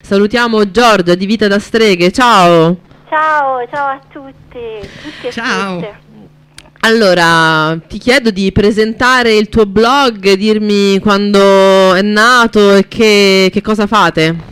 Salutiamo Giorgia di Vita da Streghe, ciao! Ciao a tutti e ciao! tutte. Allora, ti chiedo di presentare il tuo blog, dirmi quando è nato e che cosa fate.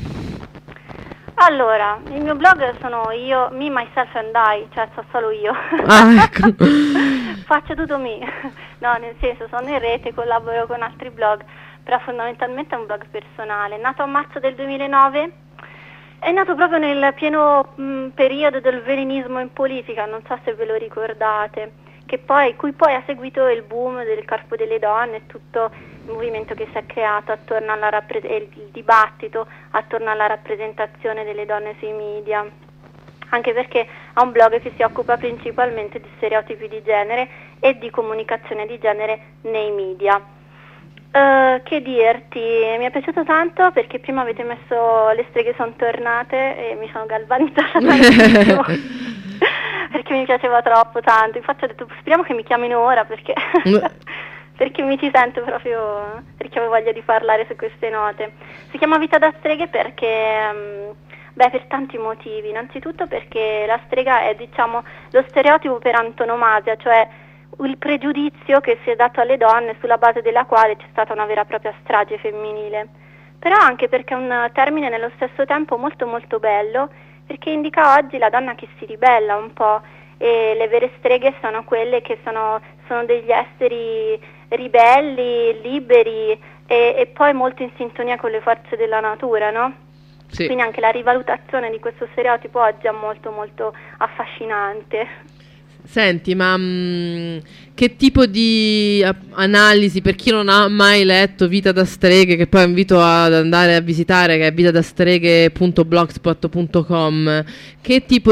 Allora, il mio blog sono io, me, myself and I, cioè so solo io. Ah, ecco. Faccio tutto me. No, nel senso, sono in rete, collaboro con altri blog, però fondamentalmente è un blog personale. È nato a marzo del 2009, è nato proprio nel pieno periodo del velenismo in politica, non so se ve lo ricordate, cui poi ha seguito il boom del corpo delle donne e tutto il movimento che si è creato attorno alla il dibattito attorno alla rappresentazione delle donne sui media, anche perché ha un blog che si occupa principalmente di stereotipi di genere e di comunicazione di genere nei media. Che dirti, mi è piaciuto tanto perché prima avete messo Le streghe sono tornate e mi sono galvanizzata tantissimo perché mi piaceva troppo tanto, infatti ho detto speriamo che mi chiamino ora perché perché mi ci sento proprio, perché avevo voglia di parlare su queste note. Si chiama Vita da Streghe perché per tanti motivi. Innanzitutto perché la strega è, diciamo, lo stereotipo per antonomasia, cioè il pregiudizio che si è dato alle donne sulla base della quale c'è stata una vera e propria strage femminile. Però anche perché è un termine nello stesso tempo molto molto bello, perché indica oggi la donna che si ribella un po', e le vere streghe sono quelle che sono degli esseri ribelli, liberi e poi molto in sintonia con le forze della natura, no? Sì. Quindi anche la rivalutazione di questo stereotipo oggi è molto molto affascinante. Senti, ma che tipo di analisi, per chi non ha mai letto Vita da Streghe, che poi invito ad andare a visitare, che è vitadastreghe.blogspot.com, che tipo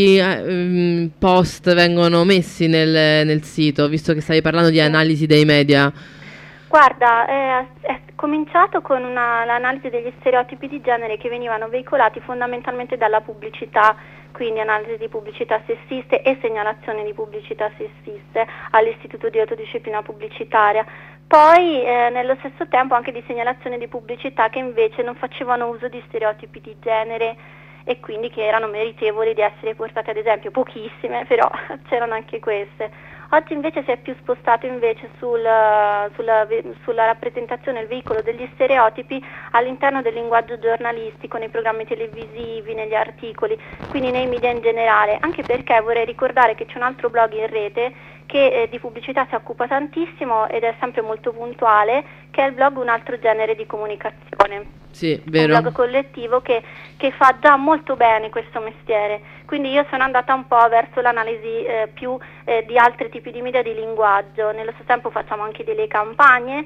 di post vengono messi nel sito, visto che stavi parlando di analisi dei media? Guarda, è cominciato con l'analisi degli stereotipi di genere che venivano veicolati fondamentalmente dalla pubblicità, quindi analisi di pubblicità sessiste e segnalazioni di pubblicità sessiste all'Istituto di Autodisciplina Pubblicitaria. Poi nello stesso tempo anche di segnalazioni di pubblicità che invece non facevano uso di stereotipi di genere e quindi che erano meritevoli di essere portate ad esempio, pochissime, però c'erano anche queste. Oggi invece si è più spostato invece sulla rappresentazione e il veicolo degli stereotipi all'interno del linguaggio giornalistico, nei programmi televisivi, negli articoli, quindi nei media in generale, anche perché vorrei ricordare che c'è un altro blog in rete che di pubblicità si occupa tantissimo ed è sempre molto puntuale, che è il blog Un altro genere di comunicazione. Sì, vero. Un blog collettivo che fa già molto bene questo mestiere, quindi io sono andata un po' verso l'analisi più di altri tipi di media di linguaggio. Nello stesso tempo facciamo anche delle campagne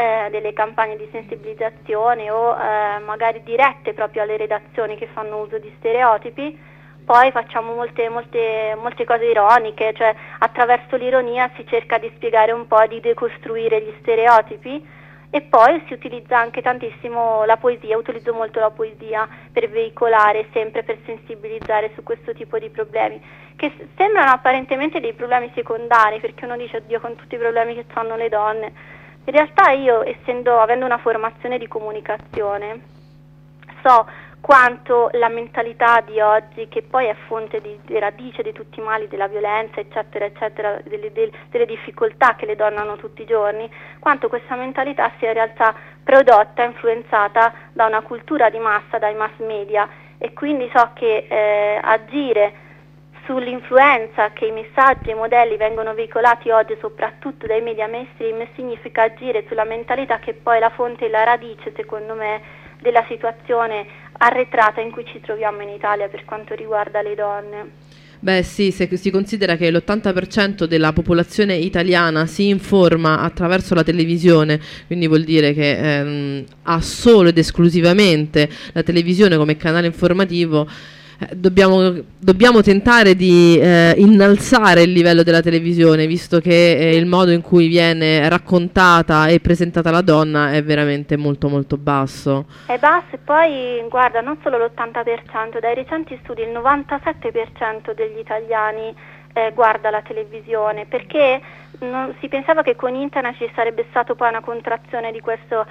di sensibilizzazione o magari dirette proprio alle redazioni che fanno uso di stereotipi. Poi facciamo molte cose ironiche, cioè attraverso l'ironia si cerca di spiegare un po', di decostruire gli stereotipi. E poi si utilizza anche tantissimo la poesia, utilizzo molto la poesia per veicolare, sempre per sensibilizzare su questo tipo di problemi, che sembrano apparentemente dei problemi secondari, perché uno dice, oddio, con tutti i problemi che hanno le donne. In realtà io, avendo una formazione di comunicazione, so quanto la mentalità di oggi, che poi è fonte di radice di tutti i mali, della violenza, eccetera, eccetera, delle difficoltà che le donne hanno tutti i giorni, quanto questa mentalità sia in realtà prodotta, influenzata da una cultura di massa, dai mass media, e quindi so che agire sull'influenza che i messaggi e i modelli vengono veicolati oggi soprattutto dai media mainstream significa agire sulla mentalità che poi è la fonte e la radice, secondo me, della situazione arretrata in cui ci troviamo in Italia per quanto riguarda le donne. Beh sì, se si considera che l'80% della popolazione italiana si informa attraverso la televisione, quindi vuol dire che ha solo ed esclusivamente la televisione come canale informativo, dobbiamo tentare di innalzare il livello della televisione, visto che il modo in cui viene raccontata e presentata la donna è veramente molto molto basso. È basso, e poi guarda, non solo l'80%, dai recenti studi il 97% degli italiani guarda la televisione, perché si pensava che con internet ci sarebbe stato poi una contrazione di questo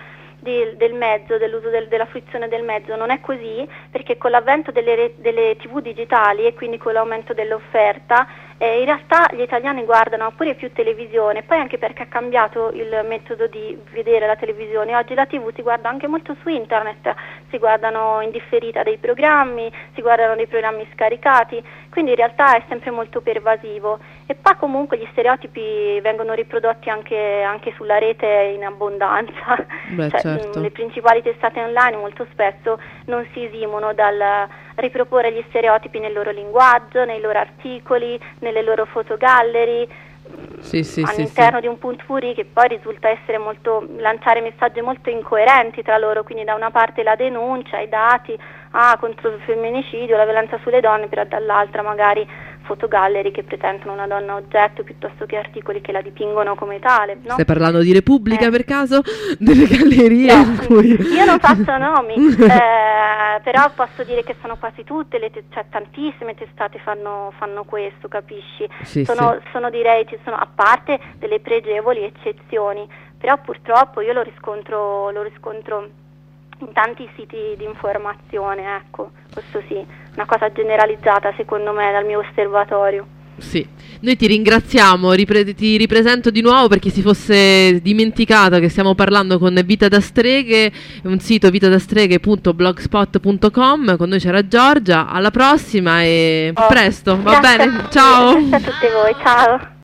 del mezzo, dell'uso della fruizione del mezzo. Non è così, perché con l'avvento delle TV digitali e quindi con l'aumento dell'offerta, in realtà gli italiani guardano pure più televisione, poi anche perché è cambiato il metodo di vedere la televisione. Oggi la TV si guarda anche molto su internet, si guardano in differita dei programmi, si guardano dei programmi scaricati, quindi in realtà è sempre molto pervasivo. E poi comunque gli stereotipi vengono riprodotti anche sulla rete in abbondanza. Beh, cioè, certo. Le principali testate online molto spesso non si esimono dal riproporre gli stereotipi nel loro linguaggio, nei loro articoli, nelle loro fotogallery, all'interno di un potpourri che poi risulta essere lanciare messaggi molto incoerenti tra loro, quindi da una parte la denuncia, i dati contro il femminicidio, la violenza sulle donne, però dall'altra magari fotogallery che presentano una donna oggetto piuttosto che articoli che la dipingono come tale, no? Stai parlando di Repubblica per caso? Delle gallerie? No, io non faccio nomi, però posso dire che sono quasi tutte, cioè tantissime testate fanno questo, capisci? Sono direi, a parte delle pregevoli eccezioni, però purtroppo io lo riscontro in tanti siti di informazione, ecco, questo sì, una cosa generalizzata secondo me dal mio osservatorio. Sì, noi ti ringraziamo, ti ripresento di nuovo per chi si fosse dimenticato che stiamo parlando con Vita da Streghe, un sito vitadastreghe.blogspot.com, con noi c'era Giorgia, alla prossima e a presto, va bene, ciao! Grazie a tutti voi, ciao!